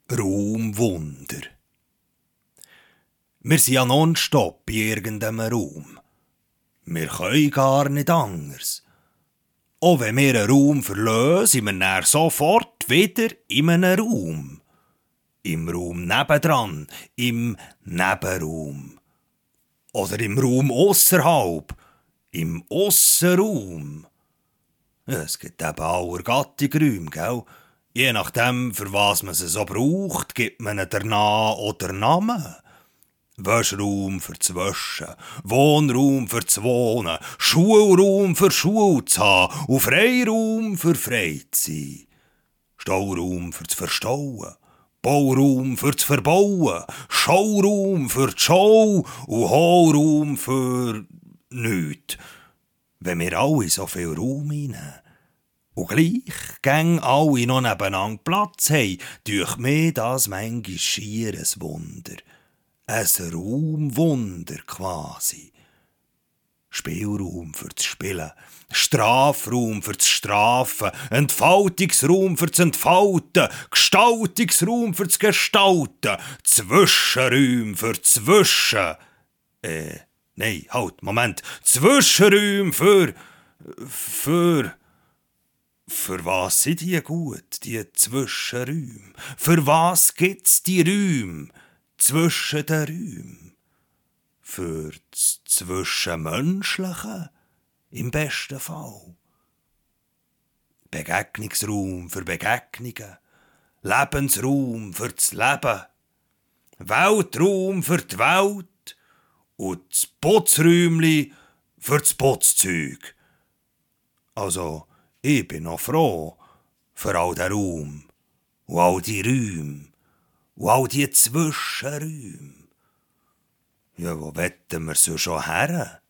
Raumwunder. Wir sind ja nonstop in irgendeinem Raum. Wir können gar nicht anders. Auch wenn wir einen Raum verlassen, sind wir dann sofort wieder in einem Raum. Im Raum nebendran, im Nebenraum. Oder im Raum ausserhalb, im Aussenraum. Ja, es gibt eben aller Gattung Räume, gell? Je nachdem, für was man sie so braucht, gibt man ihnen den Namen oder Namen. Wäschraum fürs Waschen, Wohnraum fürs Wohnen, Schulraum für Schule zu haben und Freiraum für frei zu sein. Stauraum fürs Verstauen, Bauraum fürs Verbauen, Schauraum für die Schau und Hohlraum für nichts. Wenn wir alle so viel Raum einnehmen und gleich gäng alle noch nebeneinander Platz haben, durch mir das manchmal schier ein Wunder. Ein Raumwunder quasi. Spielraum fürs Spielen, Strafraum fürs Strafen, Entfaltungsraum fürs Entfalten, Gestaltungsraum fürs Gestalten, Zwischenräum für Zwischen. Nein, halt, Moment. Zwischenräum für was sind die gut, die Zwischenräume? Für was gibt's die Räume zwischen den Räumen? Für das Zwischenmenschliche im besten Fall. Begegnungsraum für Begegnungen, Lebensraum für das Leben, Weltraum für die Welt und das Putzräumli für das Putzzeug. Also, ich bin noch froh für all den Raum und all die Räume und all die Zwischenräume. Ja, wo wetten wir so schon her?